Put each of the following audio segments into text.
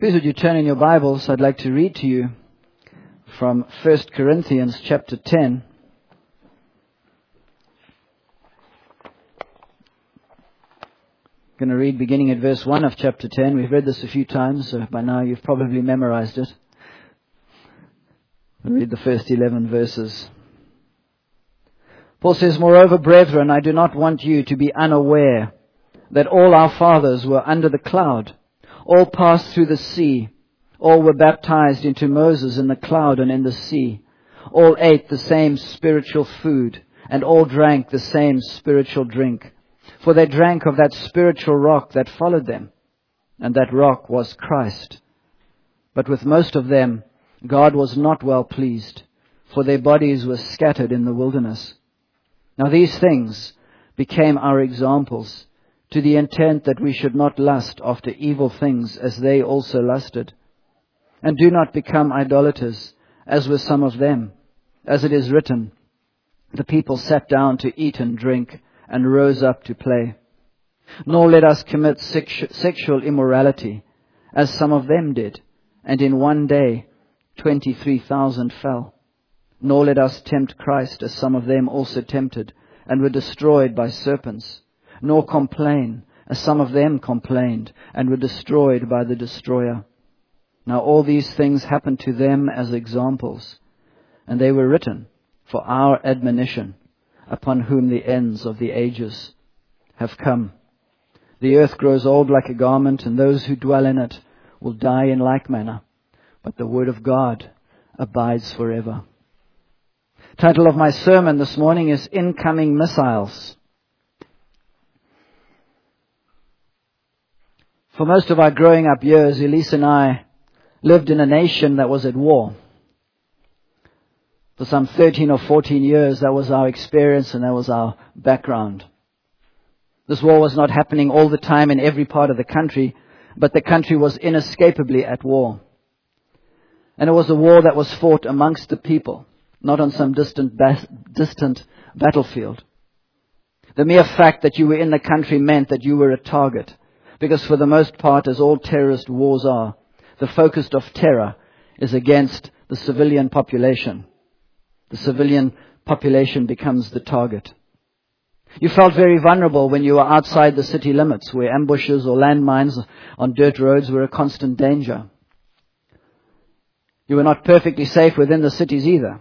Please would you turn in your Bibles. I'd like to read to you from 1 Corinthians chapter 10. I'm going to read beginning at verse 1 of chapter 10. We've read this a few times, so by now you've probably memorized it. I'll read the first 11 verses. Paul says, "Moreover, brethren, I do not want you to be unaware that all our fathers were under the cloud. All passed through the sea. All were baptized into Moses in the cloud and in the sea. All ate the same spiritual food, and all drank the same spiritual drink. For they drank of that spiritual rock that followed them, and that rock was Christ. But with most of them God was not well pleased, for their bodies were scattered in the wilderness. Now these things became our examples, to the intent that we should not lust after evil things as they also lusted. And do not become idolaters, as were some of them. As it is written, the people sat down to eat and drink, and rose up to play. Nor let us commit sexual immorality, as some of them did, and in one day 23,000 fell. Nor let us tempt Christ, as some of them also tempted, and were destroyed by serpents. Nor complain, as some of them complained, and were destroyed by the destroyer. Now all these things happened to them as examples, and they were written for our admonition, upon whom the ends of the ages have come. The earth grows old like a garment, and those who dwell in it will die in like manner. But the word of God abides forever." Title of my sermon this morning is Incoming Missiles. For most of our growing up years, Elise and I lived in a nation that was at war. For some 13 or 14 years, that was our experience and that was our background. This war was not happening all the time in every part of the country, but the country was inescapably at war. And it was a war that was fought amongst the people, not on some distant battlefield. The mere fact that you were in the country meant that you were a target. Because for the most part, as all terrorist wars are, the focus of terror is against the civilian population. The civilian population becomes the target. You felt very vulnerable when you were outside the city limits, where ambushes or landmines on dirt roads were a constant danger. You were not perfectly safe within the cities either,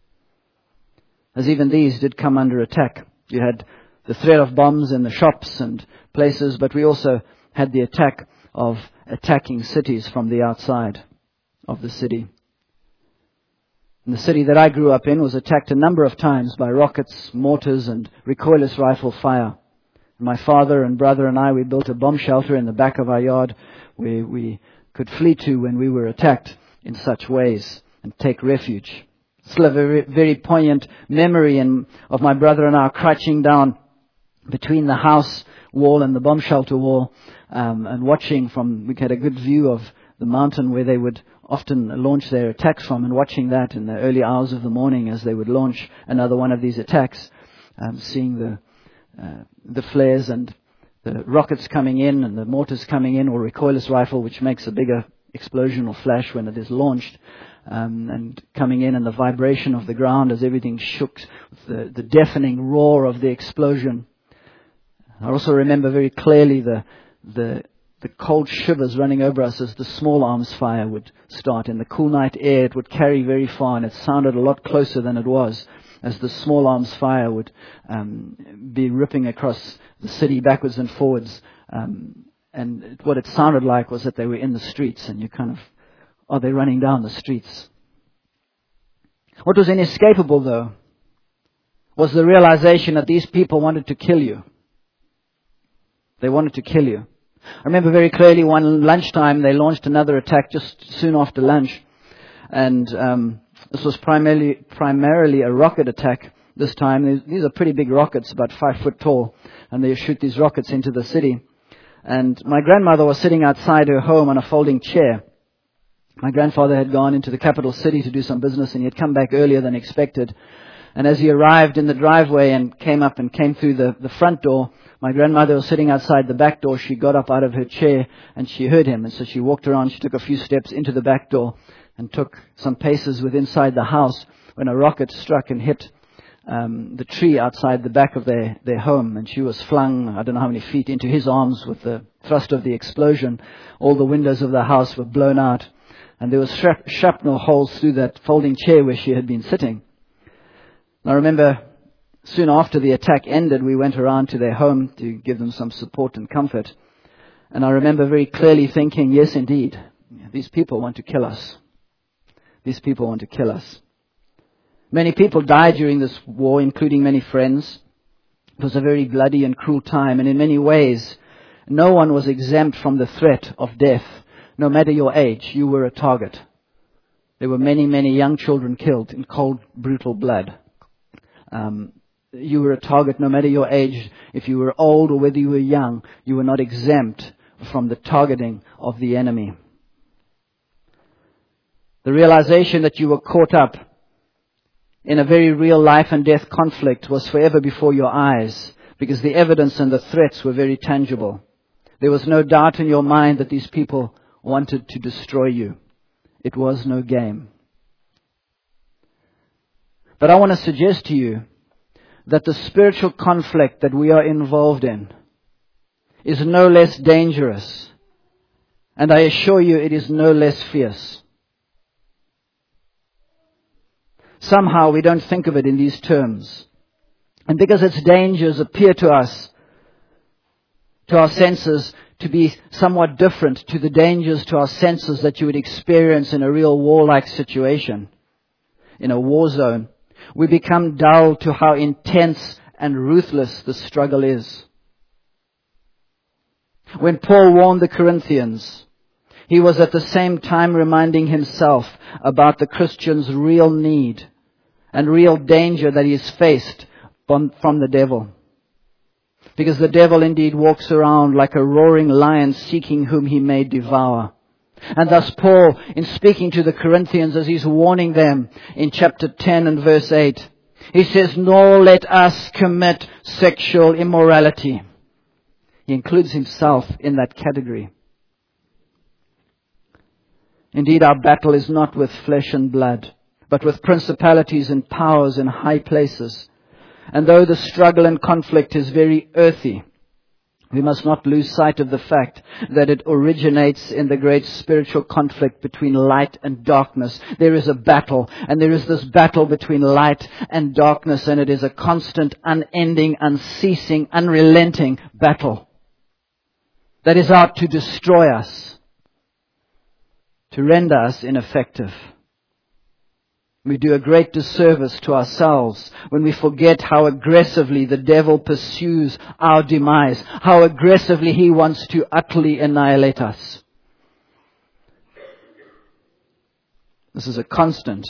as even these did come under attack. You had the threat of bombs in the shops and places, but we also had the attack of attacking cities from the outside of the city. And the city that I grew up in was attacked a number of times by rockets, mortars, and recoilless rifle fire. My father and brother and I, we built a bomb shelter in the back of our yard where we could flee to when we were attacked in such ways and take refuge. Still a very, very poignant memory of my brother and I crouching down between the house wall and the bomb shelter wall, and watching we had a good view of the mountain where they would often launch their attacks from, and watching that in the early hours of the morning as they would launch another one of these attacks, seeing the flares and the rockets coming in and the mortars coming in, or recoilless rifle, which makes a bigger explosion or flash when it is launched, and coming in, and the vibration of the ground as everything shook, with the deafening roar of the explosion. I also remember very clearly the cold shivers running over us as the small arms fire would start. In the cool night air, it would carry very far, and it sounded a lot closer than it was, as the small arms fire would be ripping across the city backwards and forwards. And what it sounded like was that they were in the streets, and you are they running down the streets? What was inescapable, though, was the realization that these people wanted to kill you. They wanted to kill you. I remember very clearly one lunchtime they launched another attack just soon after lunch. And this was primarily a rocket attack this time. These are pretty big rockets, about 5 foot tall. And they shoot these rockets into the city. And my grandmother was sitting outside her home on a folding chair. My grandfather had gone into the capital city to do some business, and he had come back earlier than expected. And as he arrived in the driveway and came through the front door, my grandmother was sitting outside the back door. She got up out of her chair and she heard him. And so she walked around. She took a few steps into the back door and took some paces inside the house when a rocket struck and hit the tree outside the back of their home. And she was flung, I don't know how many feet, into his arms with the thrust of the explosion. All the windows of the house were blown out. And there was shrapnel holes through that folding chair where she had been sitting. And I remember soon after the attack ended, we went around to their home to give them some support and comfort. And I remember very clearly thinking, yes, indeed, these people want to kill us. These people want to kill us. Many people died during this war, including many friends. It was a very bloody and cruel time, and in many ways, no one was exempt from the threat of death. No matter your age, you were a target. There were many, many young children killed in cold, brutal blood. You were a target no matter your age. If you were old or whether you were young, you were not exempt from the targeting of the enemy. The realization that you were caught up in a very real life and death conflict was forever before your eyes, because the evidence and the threats were very tangible. There was no doubt in your mind that these people wanted to destroy you. It was no game. But I want to suggest to you that the spiritual conflict that we are involved in is no less dangerous, and I assure you it is no less fierce. Somehow we don't think of it in these terms. And because its dangers appear to us, to our senses, to be somewhat different to the dangers to our senses that you would experience in a real war-like situation, in a war zone, we become dull to how intense and ruthless the struggle is. When Paul warned the Corinthians, he was at the same time reminding himself about the Christian's real need and real danger that he is faced from the devil. Because the devil indeed walks around like a roaring lion seeking whom he may devour. And thus Paul, in speaking to the Corinthians as he's warning them in chapter 10 and verse 8, he says, "Nor let us commit sexual immorality." He includes himself in that category. Indeed, our battle is not with flesh and blood, but with principalities and powers in high places. And though the struggle and conflict is very earthy, we must not lose sight of the fact that it originates in the great spiritual conflict between light and darkness. There is a battle, and there is this battle between light and darkness, and it is a constant, unending, unceasing, unrelenting battle that is out to destroy us, to render us ineffective. We do a great disservice to ourselves when we forget how aggressively the devil pursues our demise, how aggressively he wants to utterly annihilate us. This is a constant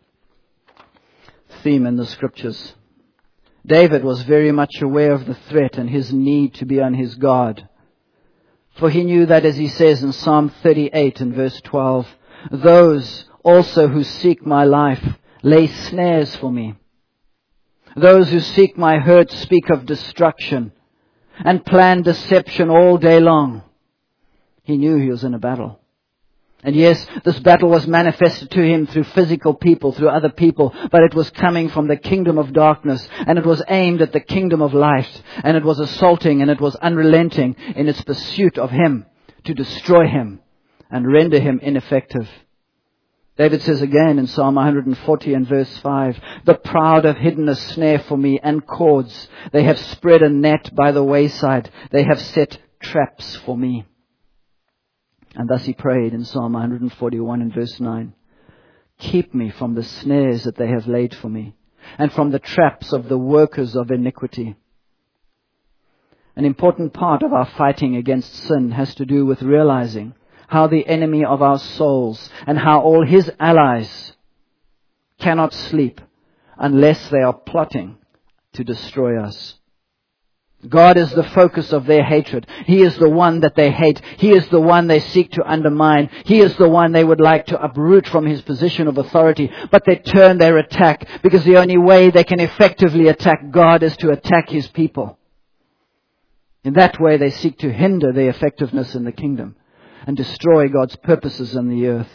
theme in the scriptures. David was very much aware of the threat and his need to be on his guard. For he knew that, as he says in Psalm 38 and verse 12, "Those also who seek my life lay snares for me. Those who seek my hurt speak of destruction and plan deception all day long." He knew he was in a battle. And yes, this battle was manifested to him through physical people, through other people, but it was coming from the kingdom of darkness, and it was aimed at the kingdom of light, and it was assaulting, and it was unrelenting in its pursuit of him to destroy him and render him ineffective. David says again in Psalm 140 and verse 5, "The proud have hidden a snare for me and cords. They have spread a net by the wayside. They have set traps for me." And thus he prayed in Psalm 141 and verse 9, "Keep me from the snares that they have laid for me, and from the traps of the workers of iniquity." An important part of our fighting against sin has to do with realizing how the enemy of our souls and how all his allies cannot sleep unless they are plotting to destroy us. God is the focus of their hatred. He is the one that they hate. He is the one they seek to undermine. He is the one they would like to uproot from his position of authority. But they turn their attack because the only way they can effectively attack God is to attack his people. In that way, they seek to hinder their effectiveness in the kingdom and destroy God's purposes on the earth.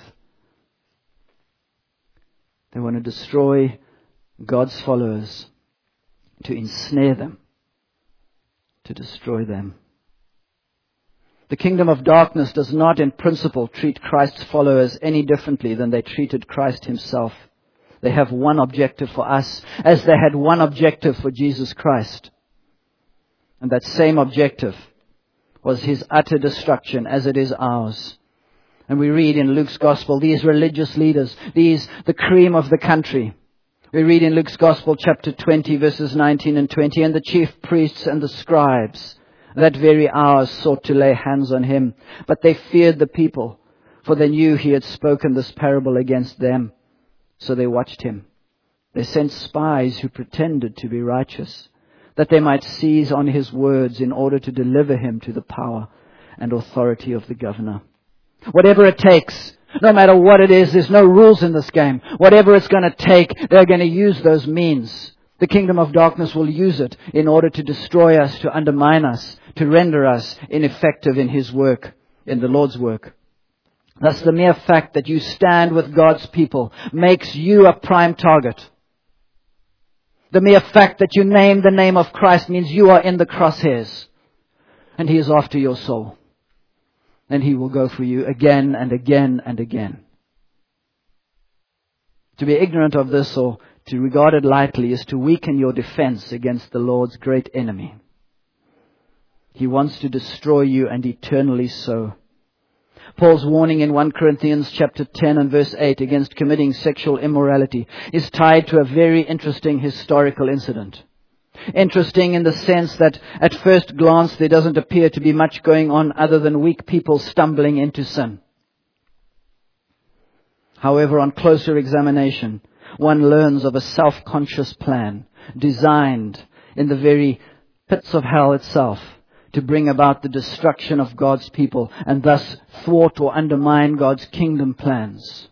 They want to destroy God's followers, to ensnare them, to destroy them. The kingdom of darkness does not in principle treat Christ's followers any differently than they treated Christ himself. They have one objective for us, as they had one objective for Jesus Christ. And that same objective was his utter destruction, as it is ours. And we read in Luke's Gospel, these religious leaders, the cream of the country. We read in Luke's Gospel, chapter 20, verses 19 and 20, and the chief priests and the scribes that very hour sought to lay hands on him. But they feared the people, for they knew he had spoken this parable against them. So they watched him. They sent spies who pretended to be righteous, that they might seize on his words in order to deliver him to the power and authority of the governor. Whatever it takes, no matter what it is, there's no rules in this game. Whatever it's going to take, they're going to use those means. The kingdom of darkness will use it in order to destroy us, to undermine us, to render us ineffective in his work, in the Lord's work. Thus, the mere fact that you stand with God's people makes you a prime target. The mere fact that you name the name of Christ means you are in the crosshairs. And he is after your soul. And he will go for you again and again and again. To be ignorant of this or to regard it lightly is to weaken your defense against the Lord's great enemy. He wants to destroy you, and eternally so. Paul's warning in 1 Corinthians chapter 10 and verse 8 against committing sexual immorality is tied to a very interesting historical incident. Interesting in the sense that at first glance there doesn't appear to be much going on other than weak people stumbling into sin. However, on closer examination, one learns of a self-conscious plan designed in the very pits of hell itself to bring about the destruction of God's people and thus thwart or undermine God's kingdom plans.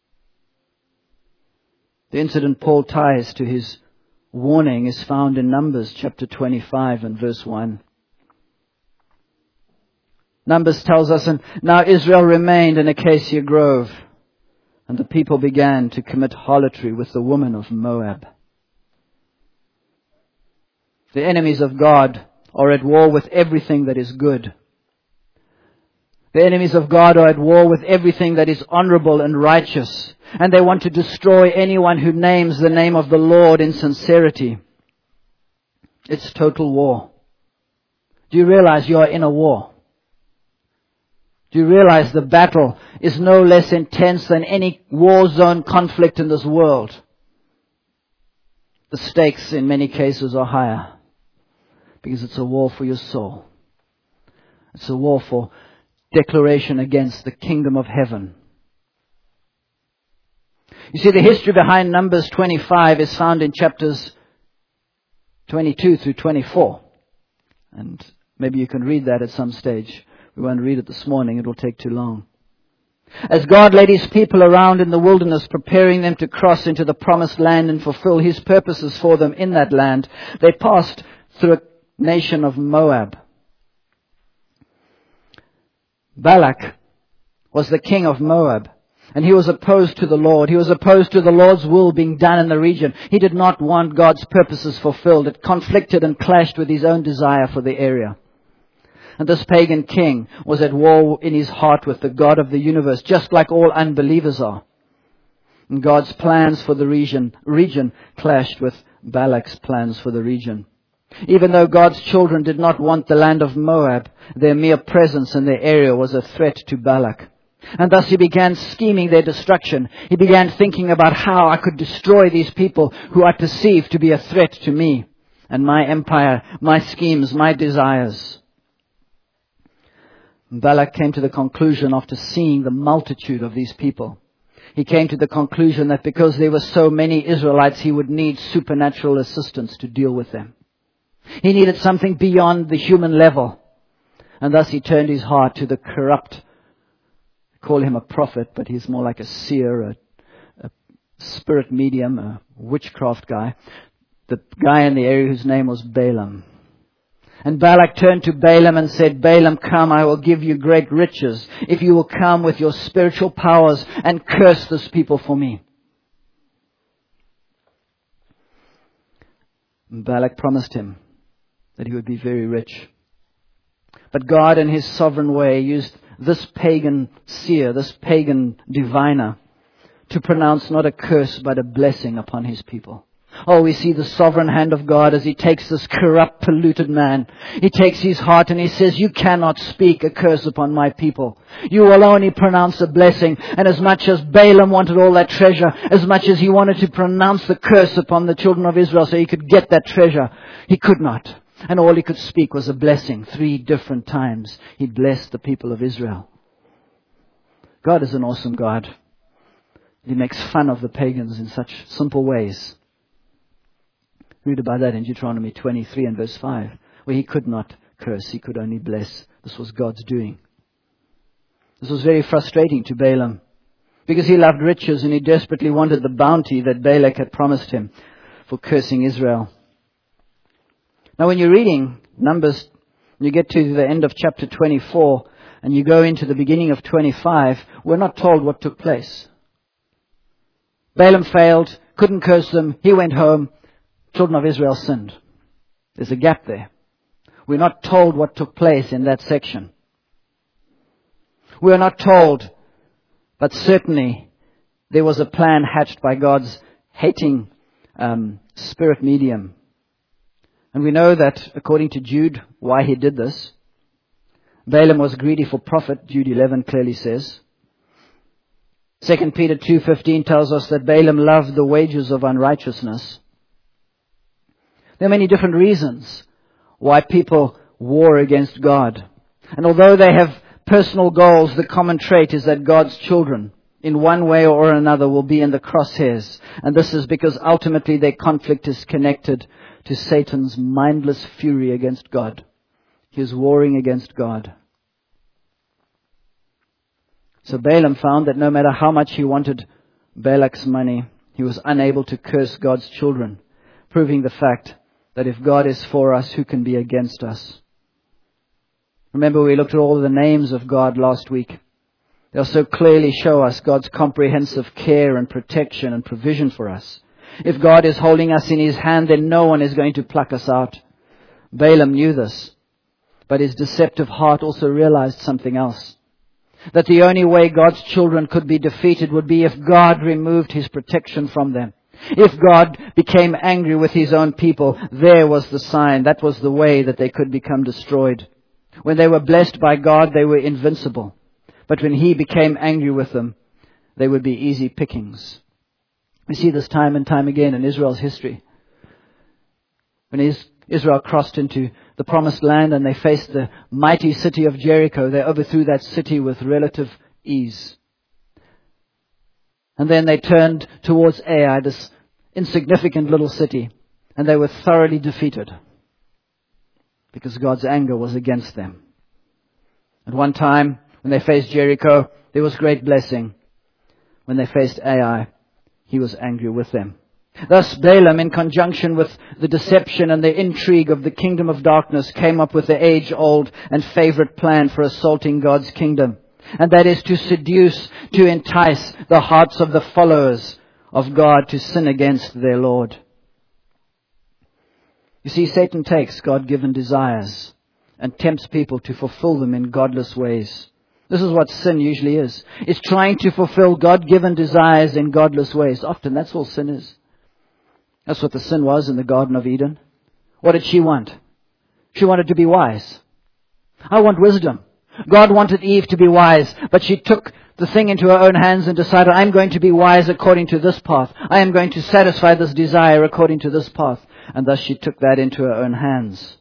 The incident Paul ties to his warning is found in Numbers chapter 25 and verse 1. Numbers tells us, and now Israel remained in Acacia Grove, and the people began to commit harlotry with the woman of Moab. The enemies of God are at war with everything that is good. The enemies of God are at war with everything that is honorable and righteous. And they want to destroy anyone who names the name of the Lord in sincerity. It's total war. Do you realize you are in a war? Do you realize the battle is no less intense than any war zone conflict in this world? The stakes in many cases are higher because it's a war for your soul. It's a war for declaration against the kingdom of heaven. You see, the history behind Numbers 25 is found in chapters 22 through 24. And maybe you can read that at some stage. We won't read it this morning. It will take too long. As God led his people around in the wilderness, preparing them to cross into the promised land and fulfill his purposes for them in that land, they passed through a nation of Moab. Balak was the king of Moab, and he was opposed to the Lord. He was opposed to the Lord's will being done in the region. He did not want God's purposes fulfilled. It conflicted and clashed with his own desire for the area. And this pagan king was at war in his heart with the God of the universe, just like all unbelievers are. And God's plans for the region clashed with Balak's plans for the region. Even though God's children did not want the land of Moab, their mere presence in their area was a threat to Balak. And thus he began scheming their destruction. He began thinking about how I could destroy these people who I perceived to be a threat to me and my empire, my schemes, my desires. Balak came to the conclusion after seeing the multitude of these people. He came to the conclusion that because there were so many Israelites, he would need supernatural assistance to deal with them. He needed something beyond the human level. And thus he turned his heart to the corrupt. Call him a prophet, but he's more like a seer, a spirit medium, a witchcraft guy. The guy in the area whose name was Balaam. And Balak turned to Balaam and said, Balaam, come, I will give you great riches if you will come with your spiritual powers and curse this people for me. And Balak promised him that he would be very rich. But God in his sovereign way used this pagan seer, this pagan diviner, to pronounce not a curse but a blessing upon his people. Oh, we see the sovereign hand of God as he takes this corrupt, polluted man. He takes his heart and he says, you cannot speak a curse upon my people. You will only pronounce a blessing. And as much as Balaam wanted all that treasure, as much as he wanted to pronounce the curse upon the children of Israel so he could get that treasure, he could not. And all he could speak was a blessing. 3 different times he blessed the people of Israel. God is an awesome God. He makes fun of the pagans in such simple ways. Read about that in Deuteronomy 23 and verse 5, where he could not curse, he could only bless. This was God's doing. This was very frustrating to Balaam, because he loved riches and he desperately wanted the bounty that Balak had promised him for cursing Israel. Now when you're reading Numbers, you get to the end of chapter 24, and you go into the beginning of 25, we're not told what took place. Balaam failed, couldn't curse them, he went home. Children of Israel sinned. There's a gap there. We're not told what took place in that section. We are not told, but certainly there was a plan hatched by God's hating spirit medium. And we know that, according to Jude, why he did this. Balaam was greedy for profit, Jude 11 clearly says. 2 Peter 2:15 tells us that Balaam loved the wages of unrighteousness. There are many different reasons why people war against God. And although they have personal goals, the common trait is that God's children, in one way or another, will be in the crosshairs. And this is because ultimately their conflict is connected to Satan's mindless fury against God. He is warring against God. So Balaam found that no matter how much he wanted Balak's money, he was unable to curse God's children, proving the fact that if God is for us, who can be against us? Remember, we looked at all the names of God last week. They'll so clearly show us God's comprehensive care and protection and provision for us. If God is holding us in his hand, then no one is going to pluck us out. Balaam knew this, but his deceptive heart also realized something else. That the only way God's children could be defeated would be if God removed his protection from them. If God became angry with his own people, there was the sign. That was the way that they could become destroyed. When they were blessed by God, they were invincible. But when he became angry with them, they would be easy pickings. We see this time and time again in Israel's history. When Israel crossed into the promised land and they faced the mighty city of Jericho, they overthrew that city with relative ease. And then they turned towards Ai, this insignificant little city, and they were thoroughly defeated because God's anger was against them. At one time, when they faced Jericho, there was great blessing. When they faced Ai, he was angry with them. Thus Balaam, in conjunction with the deception and the intrigue of the kingdom of darkness, came up with the age-old and favorite plan for assaulting God's kingdom. And that is to seduce, to entice the hearts of the followers of God to sin against their Lord. You see, Satan takes God-given desires and tempts people to fulfill them in godless ways. This is what sin usually is. It's trying to fulfill God-given desires in godless ways. Often that's all sin is. That's what the sin was in the Garden of Eden. What did she want? She wanted to be wise. I want wisdom. God wanted Eve to be wise, but she took the thing into her own hands and decided, I'm going to be wise according to this path. I am going to satisfy this desire according to this path. And thus she took that into her own hands.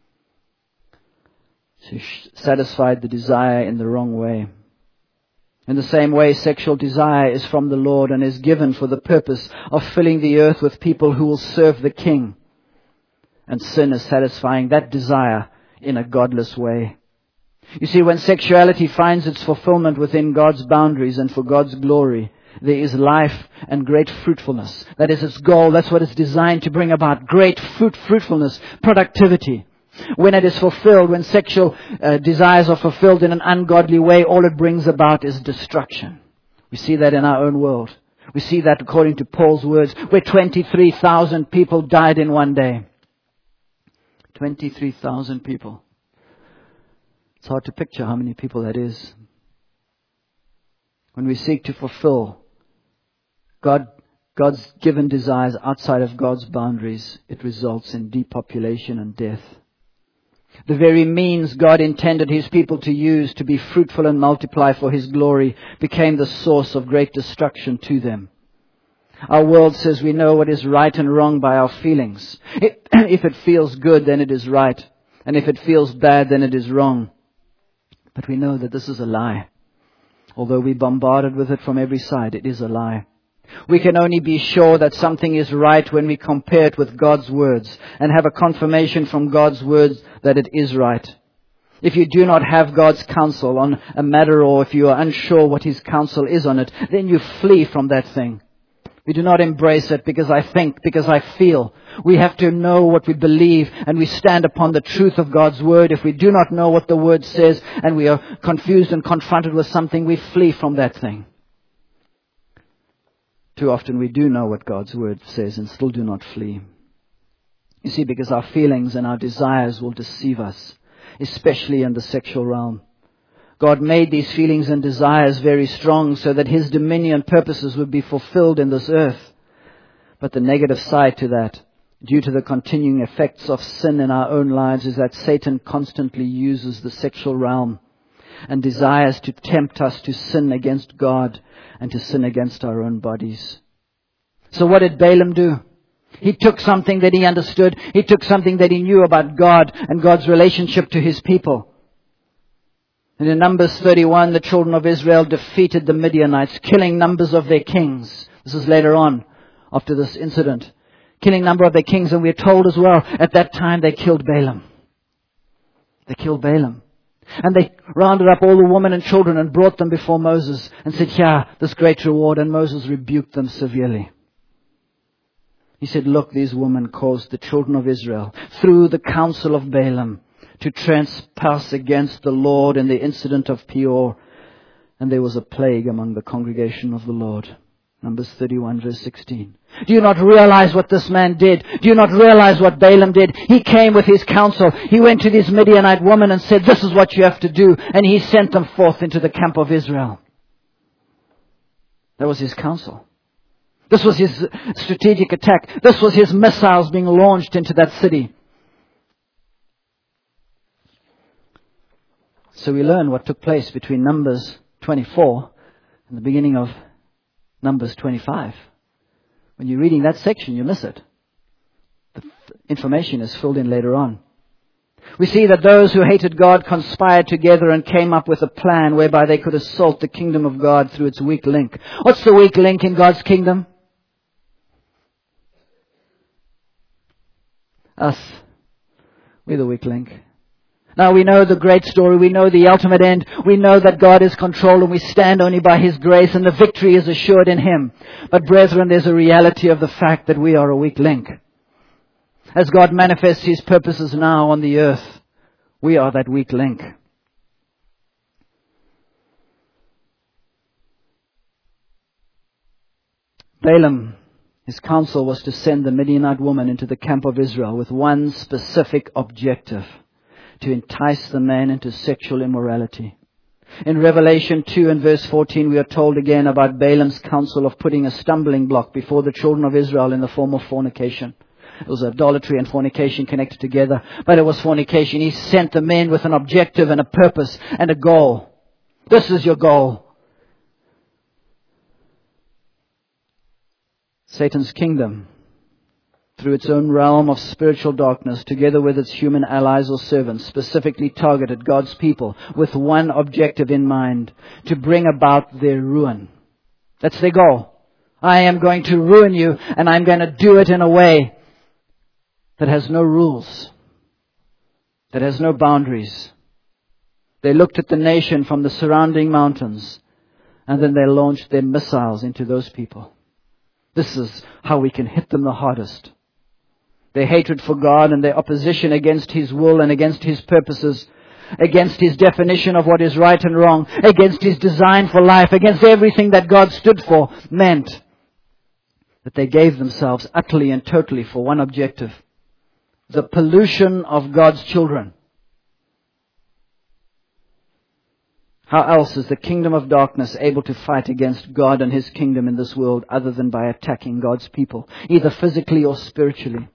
She satisfied the desire in the wrong way. In the same way, sexual desire is from the Lord and is given for the purpose of filling the earth with people who will serve the King. and sin is satisfying that desire in a godless way. You see, when sexuality finds its fulfillment within God's boundaries and for God's glory, there is life and great fruitfulness. That is its goal. That's what it's designed to bring about. Great fruitfulness, productivity. When it is fulfilled, when sexual desires are fulfilled in an ungodly way, all it brings about is destruction. We see that in our own world. We see that according to Paul's words, where 23,000 people died in one day. 23,000 people. It's hard to picture how many people that is. When we seek to fulfill God's given desires outside of God's boundaries, it results in depopulation and death. The very means God intended His people to use to be fruitful and multiply for His glory became the source of great destruction to them. Our world says we know what is right and wrong by our feelings. If it feels good, then it is right. And if it feels bad, then it is wrong. But we know that this is a lie. Although we're bombarded with it from every side, it is a lie. We can only be sure that something is right when we compare it with God's words and have a confirmation from God's words that it is right. If you do not have God's counsel on a matter, or if you are unsure what His counsel is on it, then you flee from that thing. We do not embrace it because I think, because I feel. We have to know what we believe, and we stand upon the truth of God's Word. If we do not know what the Word says and we are confused and confronted with something, we flee from that thing. Too often we do know what God's Word says and still do not flee. You see, because our feelings and our desires will deceive us, especially in the sexual realm. God made these feelings and desires very strong so that His dominion purposes would be fulfilled in this earth. But the negative side to that, due to the continuing effects of sin in our own lives, is that Satan constantly uses the sexual realm and desires to tempt us to sin against God and to sin against our own bodies. So what did Balaam do? He took something that he understood. He took something that he knew about God and God's relationship to His people. And in Numbers 31, the children of Israel defeated the Midianites, killing numbers of their kings. This is later on, after this incident. Killing a number of their kings, and we're told as well, at that time they killed Balaam. They killed Balaam. And they rounded up all the women and children and brought them before Moses and said, "Here, this great reward." And Moses rebuked them severely. He said, "Look, these women caused the children of Israel, through the counsel of Balaam, to trespass against the Lord in the incident of Peor. And there was a plague among the congregation of the Lord." Numbers 31 verse 16. Do you not realize what this man did? Do you not realize what Balaam did? He came with his counsel. He went to this Midianite woman and said, "This is what you have to do." And he sent them forth into the camp of Israel. That was his counsel. This was his strategic attack. This was his missiles being launched into that city. So we learn what took place between Numbers 24 and the beginning of Numbers 25. When you're reading that section, you miss it. The information is filled in later on. We see that those who hated God conspired together and came up with a plan whereby they could assault the kingdom of God through its weak link. What's the weak link in God's kingdom? Us. We're the weak link. Now we know the great story. We know the ultimate end. We know that God is controlled and we stand only by His grace and the victory is assured in Him. But brethren, there's a reality of the fact that we are a weak link. As God manifests His purposes now on the earth, we are that weak link. Balaam, his counsel was to send the Midianite woman into the camp of Israel with one specific objective: to entice the man into sexual immorality. In Revelation 2 and verse 14, we are told again about Balaam's counsel of putting a stumbling block before the children of Israel in the form of fornication. It was idolatry and fornication connected together, but it was fornication. He sent the men with an objective and a purpose and a goal. This is your goal. Satan's kingdom, through its own realm of spiritual darkness, together with its human allies or servants, specifically targeted God's people with one objective in mind: to bring about their ruin. That's their goal. I am going to ruin you, and I'm going to do it in a way that has no rules, that has no boundaries. They looked at the nation from the surrounding mountains, and then they launched their missiles into those people. This is how we can hit them the hardest. Their hatred for God and their opposition against His will and against His purposes, against His definition of what is right and wrong, against His design for life, against everything that God stood for, meant that they gave themselves utterly and totally for one objective: the pollution of God's children. How else is the kingdom of darkness able to fight against God and His kingdom in this world other than by attacking God's people, either physically or spiritually?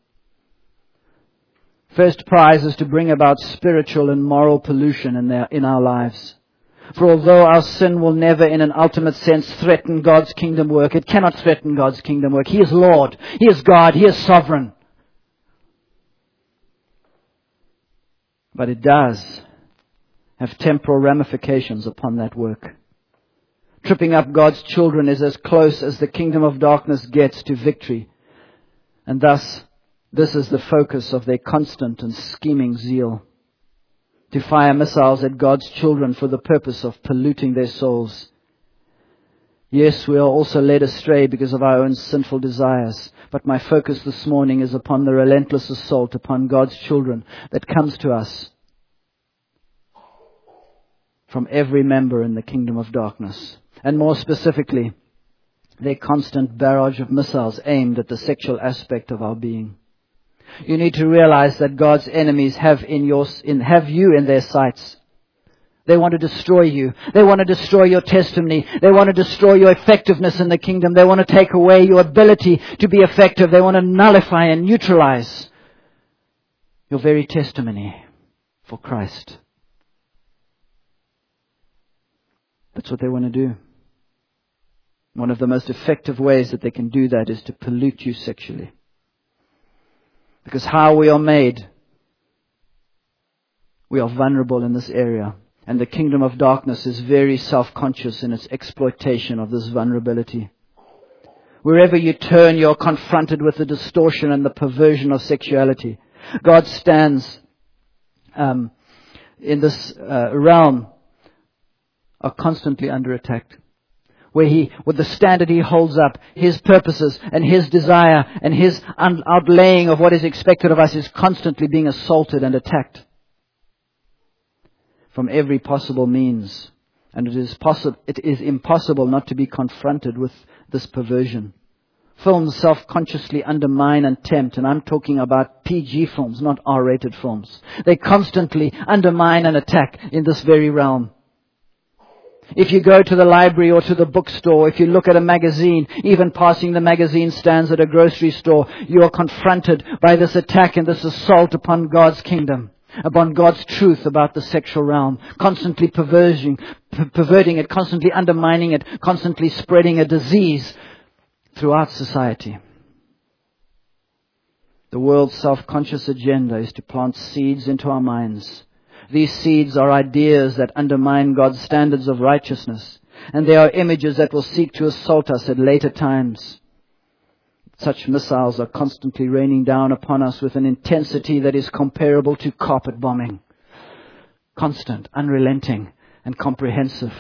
First prize is to bring about spiritual and moral pollution in our lives. For although our sin will never in an ultimate sense threaten God's kingdom work, it cannot threaten God's kingdom work. He is Lord. He is God. He is sovereign. But it does have temporal ramifications upon that work. Tripping up God's children is as close as the kingdom of darkness gets to victory. And thus, this is the focus of their constant and scheming zeal: to fire missiles at God's children for the purpose of polluting their souls. Yes, we are also led astray because of our own sinful desires, but my focus this morning is upon the relentless assault upon God's children that comes to us from every member in the kingdom of darkness, and more specifically, their constant barrage of missiles aimed at the sexual aspect of our being. You need to realize that God's enemies have you in their sights. They want to destroy you. They want to destroy your testimony. They want to destroy your effectiveness in the kingdom. They want to take away your ability to be effective. They want to nullify and neutralize your very testimony for Christ. That's what they want to do. One of the most effective ways that they can do that is to pollute you sexually. Because how we are made, we are vulnerable in this area. And the kingdom of darkness is very self-conscious in its exploitation of this vulnerability. Wherever you turn, you're confronted with the distortion and the perversion of sexuality. God stands in this realm are constantly under attack. With the standard He holds up, His purposes and His desire and His outlaying of what is expected of us is constantly being assaulted and attacked from every possible means. And it is impossible not to be confronted with this perversion. Films self-consciously undermine and tempt, and I'm talking about PG films, not R-rated films. They constantly undermine and attack in this very realm. If you go to the library or to the bookstore, if you look at a magazine, even passing the magazine stands at a grocery store, you are confronted by this attack and this assault upon God's kingdom, upon God's truth about the sexual realm, constantly perverting it, constantly undermining it, constantly spreading a disease throughout society. The world's self-conscious agenda is to plant seeds into our minds. These seeds are ideas that undermine God's standards of righteousness, and they are images that will seek to assault us at later times. Such missiles are constantly raining down upon us with an intensity that is comparable to carpet bombing. Constant, unrelenting, and comprehensive.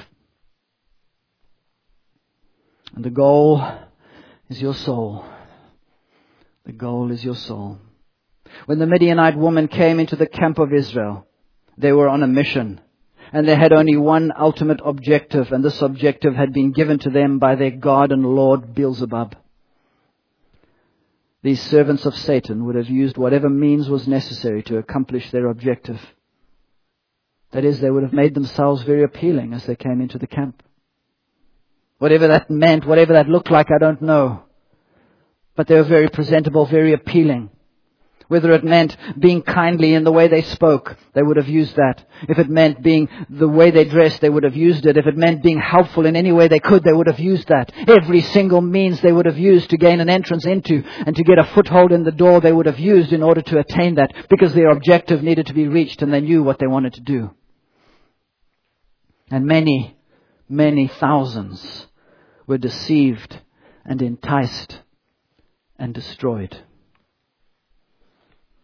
And the goal is your soul. The goal is your soul. When the Midianite woman came into the camp of Israel, they were on a mission, and they had only one ultimate objective, and this objective had been given to them by their God and Lord Beelzebub. These servants of Satan would have used whatever means was necessary to accomplish their objective. That is, they would have made themselves very appealing as they came into the camp. Whatever that meant, whatever that looked like, I don't know. But they were very presentable, very appealing. Whether it meant being kindly in the way they spoke, they would have used that. If it meant being the way they dressed, they would have used it. If it meant being helpful in any way they could, they would have used that. Every single means they would have used to gain an entrance into and to get a foothold in the door, they would have used in order to attain that, because their objective needed to be reached and they knew what they wanted to do. And many, many thousands were deceived and enticed and destroyed.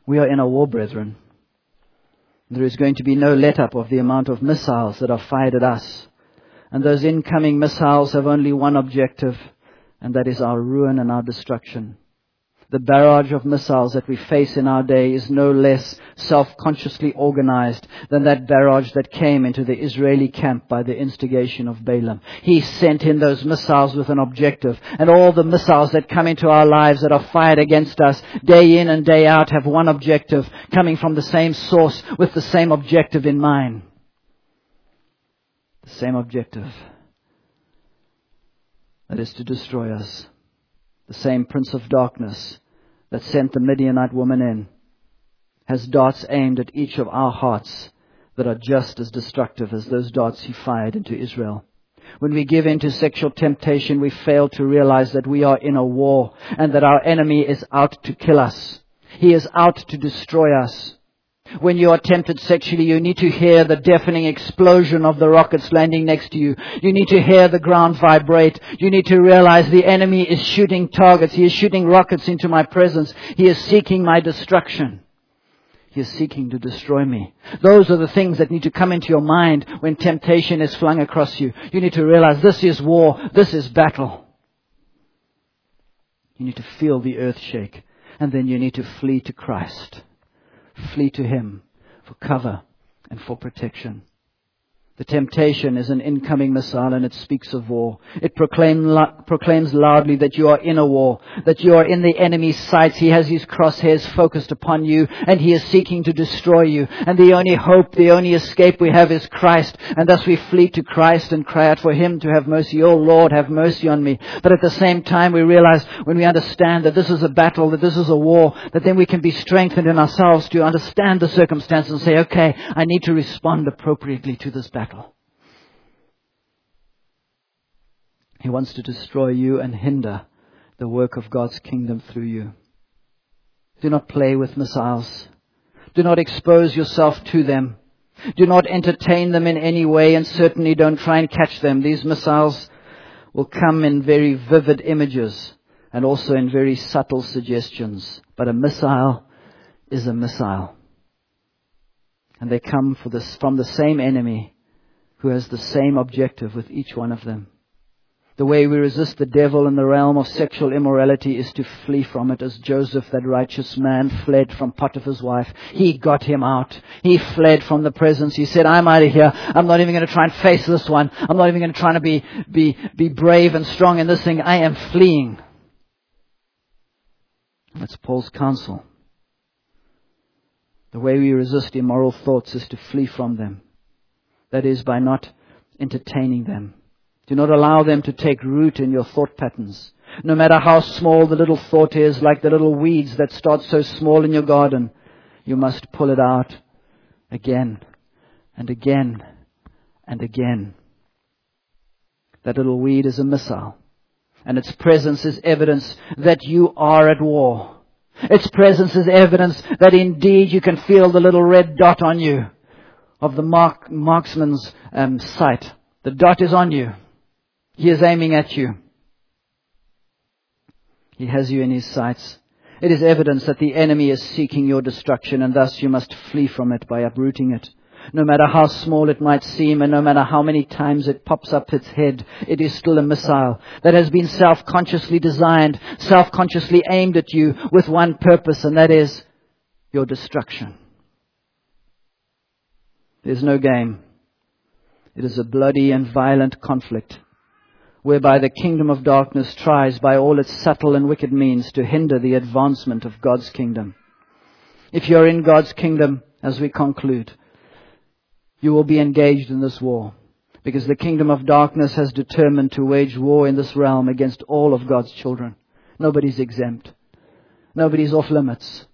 We are in a war, brethren. There is going to be no let-up of the amount of missiles that are fired at us. And those incoming missiles have only one objective, and that is our ruin and our destruction. The barrage of missiles that we face in our day is no less self-consciously organized than that barrage that came into the Israeli camp by the instigation of Balaam. He sent in those missiles with an objective. And all the missiles that come into our lives that are fired against us day in and day out have one objective, coming from the same source with the same objective in mind. The same objective. That is to destroy us. The same prince of darkness that sent the Midianite woman in has darts aimed at each of our hearts that are just as destructive as those darts he fired into Israel. When we give in to sexual temptation, we fail to realize that we are in a war and that our enemy is out to kill us. He is out to destroy us. When you are tempted sexually, you need to hear the deafening explosion of the rockets landing next to you. You need to hear the ground vibrate. You need to realize the enemy is shooting targets. He is shooting rockets into my presence. He is seeking my destruction. He is seeking to destroy me. Those are the things that need to come into your mind when temptation is flung across you. You need to realize this is war. This is battle. You need to feel the earth shake. And then you need to flee to Christ. Flee to Him for cover and for protection. The temptation is an incoming missile, and it speaks of war. It proclaims loudly that you are in a war, that you are in the enemy's sights. He has his crosshairs focused upon you, and he is seeking to destroy you. And the only hope, the only escape we have is Christ. And thus we flee to Christ and cry out for Him to have mercy. Oh Lord, have mercy on me. But at the same time, we realize when we understand that this is a battle, that this is a war, that then we can be strengthened in ourselves to understand the circumstances and say, okay, I need to respond appropriately to this battle. He wants to destroy you and hinder the work of God's kingdom through you. Do not play with missiles. Do not expose yourself to them. Do not entertain them in any way, and certainly don't try and catch them. These missiles will come in very vivid images and also in very subtle suggestions. But a missile is a missile. And they come from the same enemy who has the same objective with each one of them. The way we resist the devil in the realm of sexual immorality is to flee from it, as Joseph, that righteous man, fled from Potiphar's wife. He got him out. He fled from the presence. He said, I'm out of here. I'm not even going to try and face this one. I'm not even going to try to be brave and strong in this thing. I am fleeing. That's Paul's counsel. The way we resist immoral thoughts is to flee from them. That is, by not entertaining them. Do not allow them to take root in your thought patterns. No matter how small the little thought is, like the little weeds that start so small in your garden, you must pull it out again and again and again. That little weed is a missile, and its presence is evidence that you are at war. Its presence is evidence that indeed you can feel the little red dot on you of the marksman's sight. The dot is on you. He is aiming at you. He has you in his sights. It is evidence that the enemy is seeking your destruction, and thus you must flee from it by uprooting it. No matter how small it might seem, and no matter how many times it pops up its head, it is still a missile that has been self-consciously designed, self-consciously aimed at you with one purpose, and that is your destruction. There's no game. It is a bloody and violent conflict, whereby the kingdom of darkness tries by all its subtle and wicked means to hinder the advancement of God's kingdom. If you're in God's kingdom, as we conclude, you will be engaged in this war, because the kingdom of darkness has determined to wage war in this realm against all of God's children. Nobody's exempt. Nobody's off limits.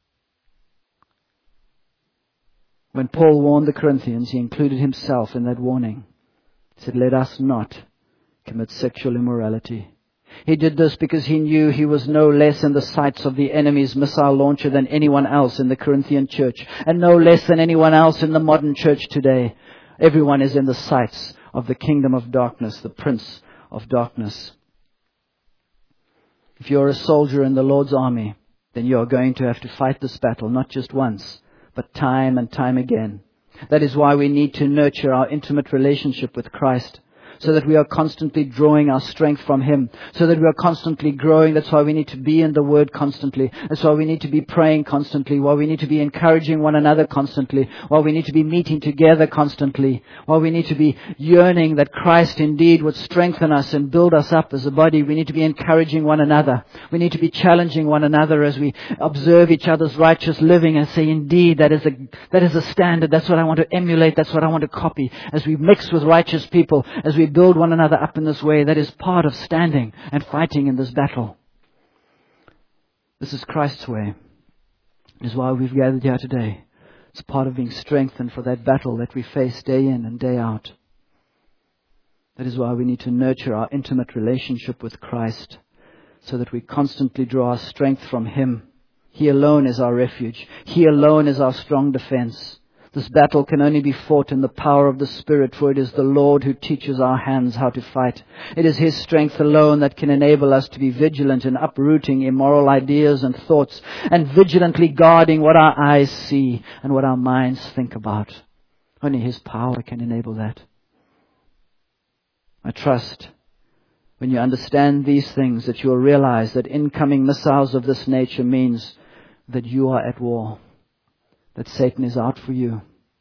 When Paul warned the Corinthians, he included himself in that warning. He said, let us not commit sexual immorality. He did this because he knew he was no less in the sights of the enemy's missile launcher than anyone else in the Corinthian church, and no less than anyone else in the modern church today. Everyone is in the sights of the kingdom of darkness, the prince of darkness. If you're a soldier in the Lord's army, then you are going to have to fight this battle, not just once, but time and time again. That is why we need to nurture our intimate relationship with Christ, so that we are constantly drawing our strength from Him, so that we are constantly growing. That's why we need to be in the Word constantly. That's why we need to be praying constantly, why we need to be encouraging one another constantly, why we need to be meeting together constantly, why we need to be yearning that Christ indeed would strengthen us and build us up as a body. We need to be encouraging one another. We need to be challenging one another as we observe each other's righteous living and say, indeed, that is a standard. That's what I want to emulate. That's what I want to copy. As we mix with righteous people, as we build one another up in this way, that is part of standing and fighting in this battle. This is Christ's way. It is why we've gathered here today. It's part of being strengthened for that battle that we face day in and day out. That is why we need to nurture our intimate relationship with Christ, so that we constantly draw our strength from Him. He alone is our refuge. He alone is our strong defense. This battle can only be fought in the power of the Spirit, for it is the Lord who teaches our hands how to fight. It is His strength alone that can enable us to be vigilant in uprooting immoral ideas and thoughts, and vigilantly guarding what our eyes see and what our minds think about. Only His power can enable that. I trust when you understand these things that you will realize that incoming missiles of this nature means that you are at war, that Satan is out for you,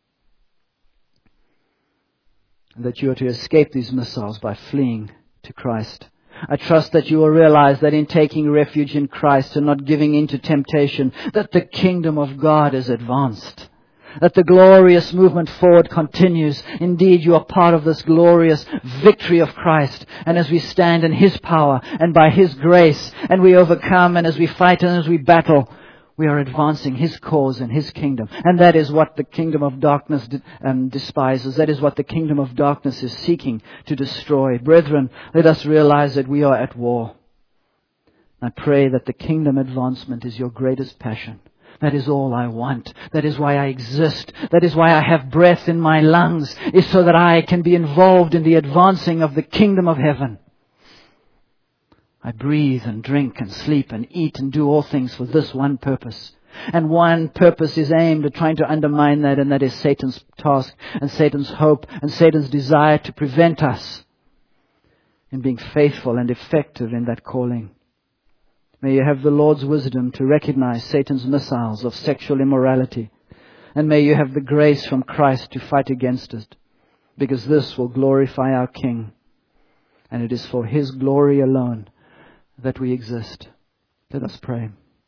and that you are to escape these missiles by fleeing to Christ. I trust that you will realize that in taking refuge in Christ and not giving in to temptation, that the kingdom of God is advanced, that the glorious movement forward continues. Indeed, you are part of this glorious victory of Christ. And as we stand in His power and by His grace, and we overcome, and as we fight and as we battle, we are advancing His cause and His kingdom. And that is what the kingdom of darkness despises. That is what the kingdom of darkness is seeking to destroy. Brethren, let us realize that we are at war. I pray that the kingdom advancement is your greatest passion. That is all I want. That is why I exist. That is why I have breath in my lungs, is so that I can be involved in the advancing of the kingdom of heaven. I breathe and drink and sleep and eat and do all things for this one purpose. And one purpose is aimed at trying to undermine that, and that is Satan's task and Satan's hope and Satan's desire to prevent us in being faithful and effective in that calling. May you have the Lord's wisdom to recognize Satan's missiles of sexual immorality. And may you have the grace from Christ to fight against it, because this will glorify our King. And it is for His glory alone that we exist. Let us pray.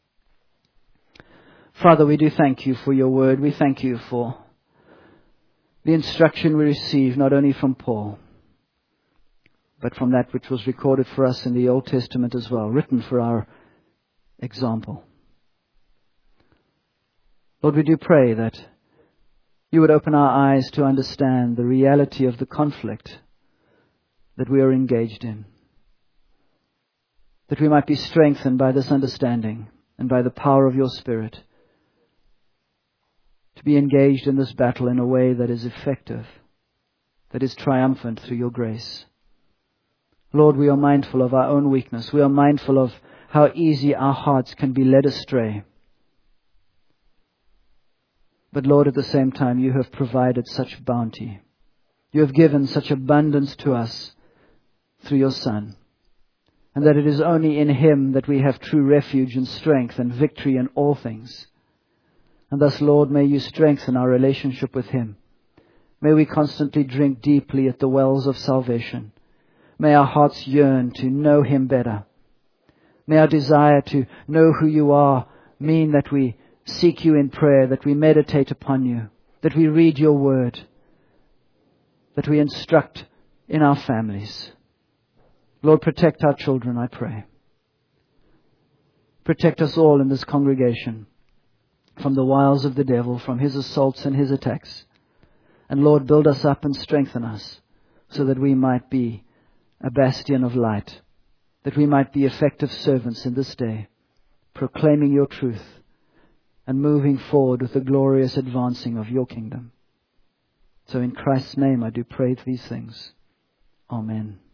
Father, we do thank You for Your word. We thank You for the instruction we receive, not only from Paul, but from that which was recorded for us in the Old Testament as well, written for our example. Lord, we do pray that You would open our eyes to understand the reality of the conflict that we are engaged in, that we might be strengthened by this understanding and by the power of Your Spirit to be engaged in this battle in a way that is effective, that is triumphant through Your grace. Lord, we are mindful of our own weakness. We are mindful of how easy our hearts can be led astray. But Lord, at the same time, You have provided such bounty. You have given such abundance to us through Your Son. And that it is only in Him that we have true refuge and strength and victory in all things. And thus, Lord, may You strengthen our relationship with Him. May we constantly drink deeply at the wells of salvation. May our hearts yearn to know Him better. May our desire to know who You are mean that we seek You in prayer, that we meditate upon You, that we read Your word, that we instruct in our families. Lord, protect our children, I pray. Protect us all in this congregation from the wiles of the devil, from his assaults and his attacks. And Lord, build us up and strengthen us so that we might be a bastion of light, that we might be effective servants in this day, proclaiming Your truth and moving forward with the glorious advancing of Your kingdom. So in Christ's name I do pray these things. Amen.